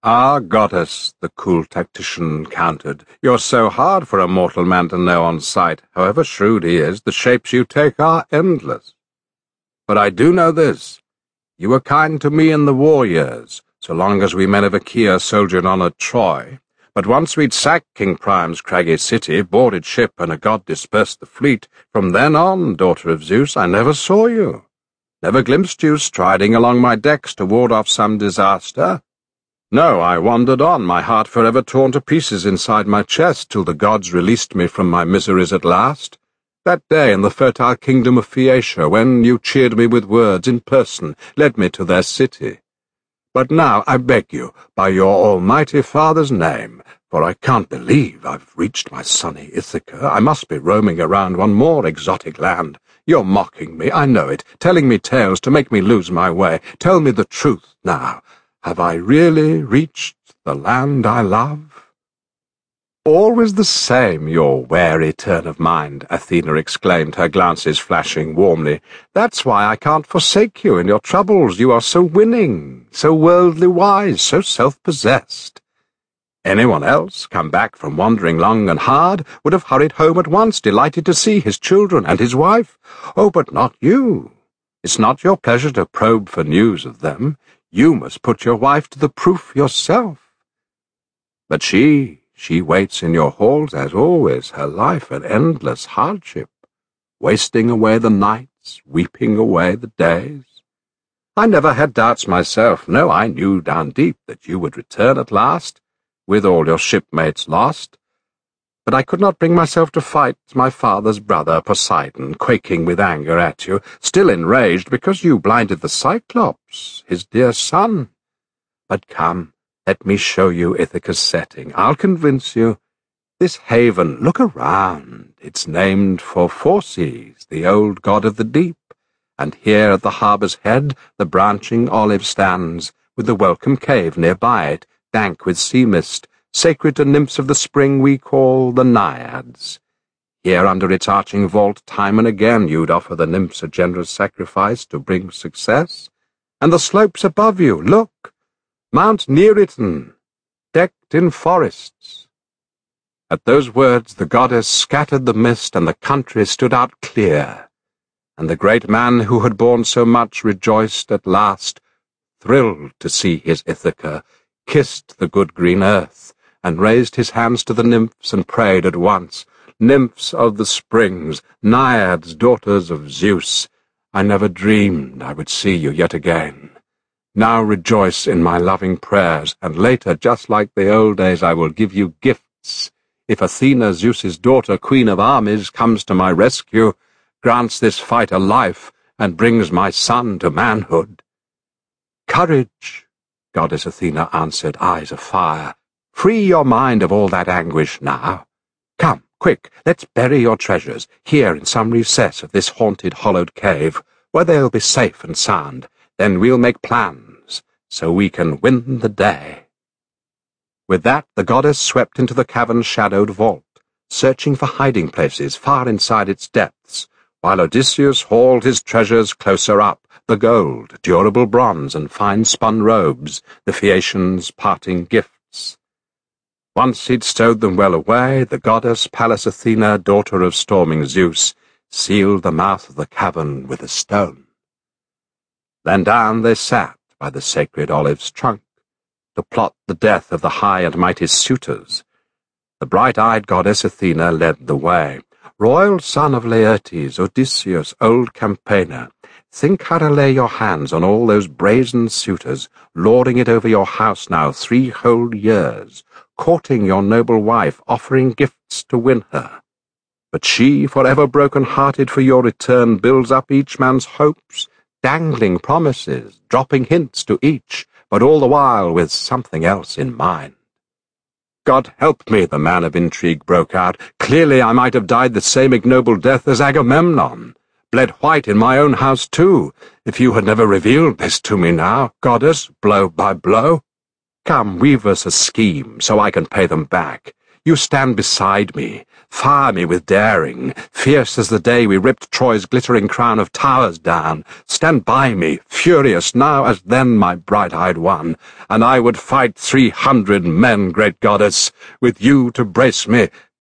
"Ah, goddess," the cool tactician countered, "you're so hard for a mortal man to know on sight. However shrewd he is, the shapes you take are endless. But I do know this. You were kind to me in the war years, so long as we men of Achaea soldiered on at Troy. But once we'd sacked King Priam's craggy city, boarded ship, and a god dispersed the fleet, from then on, daughter of Zeus, I never saw you. Never glimpsed you striding along my decks to ward off some disaster. No, I wandered on, my heart forever torn to pieces inside my chest, till the gods released me from my miseries at last. That day in the fertile kingdom of Phaeacia, when you cheered me with words in person, led me to their city. But now, I beg you, by your almighty father's name, for I can't believe I've reached my sunny Ithaca, I must be roaming around one more exotic land. You're mocking me, I know it, telling me tales to make me lose my way. Tell me the truth now. Have I really reached the land I love?" "Always the same, your wary turn of mind," Athena exclaimed, her glances flashing warmly. "That's why I can't forsake you in your troubles. You are so winning, so worldly wise, so self-possessed. Anyone else, come back from wandering long and hard, would have hurried home at once, delighted to see his children and his wife. Oh, but not you. It's not your pleasure to probe for news of them. You must put your wife to the proof yourself. But she waits in your halls as always, her life an endless hardship, wasting away the nights, weeping away the days. I never had doubts myself. No, I knew down deep that you would return at last, with all your shipmates lost. But I could not bring myself to fight my father's brother Poseidon, quaking with anger at you, still enraged because you blinded the Cyclops, his dear son. But come, let me show you Ithaca's setting. I'll convince you. This haven, look around. It's named for Phorcys, the old god of the deep, and here at the harbour's head the branching olive stands, with the welcome cave near by it, dank with sea mist, sacred to nymphs of the spring we call the Naiads. Here under its arching vault time and again you'd offer the nymphs a generous sacrifice to bring success. And the slopes above you, look, Mount Neriton, decked in forests." At those words the goddess scattered the mist, and the country stood out clear, and the great man who had borne so much rejoiced at last, thrilled to see his Ithaca, kissed the good green earth, and raised his hands to the nymphs and prayed at once, "Nymphs of the springs, Naiads, daughters of Zeus, I never dreamed I would see you yet again. Now rejoice in my loving prayers, and later, just like the old days, I will give you gifts. If Athena, Zeus's daughter, queen of armies, comes to my rescue, grants this fighter life, and brings my son to manhood." "Courage," Goddess Athena answered, eyes afire. "Free your mind of all that anguish now. Come, quick, let's bury your treasures, here in some recess of this haunted, hollowed cave, where they'll be safe and sound. Then we'll make plans, so we can win the day." With that, the goddess swept into the cavern's shadowed vault, searching for hiding places far inside its depths, while Odysseus hauled his treasures closer up, the gold, durable bronze, and fine-spun robes, the Phaeacians' parting gifts. Once he'd stowed them well away, the goddess Pallas Athena, daughter of storming Zeus, sealed the mouth of the cavern with a stone. Then down they sat by the sacred olive's trunk, to plot the death of the high and mighty suitors. The bright-eyed goddess Athena led the way. "Royal son of Laertes, Odysseus, old campaigner, think how to lay your hands on all those brazen suitors, lording it over your house now 3 whole years, courting your noble wife, offering gifts to win her. But she, forever broken-hearted for your return, builds up each man's hopes, dangling promises, dropping hints to each, but all the while with something else in mind." "God help me," the man of intrigue broke out. "Clearly I might have died the same ignoble death as Agamemnon, bled white in my own house too, if you had never revealed this to me now, goddess, blow by blow. Come, weave us a scheme, so I can pay them back. You stand beside me, fire me with daring, fierce as the day we ripped Troy's glittering crown of towers down. Stand by me, furious now as then, my bright-eyed one, and I would fight 300 men, great goddess, with you to brace me.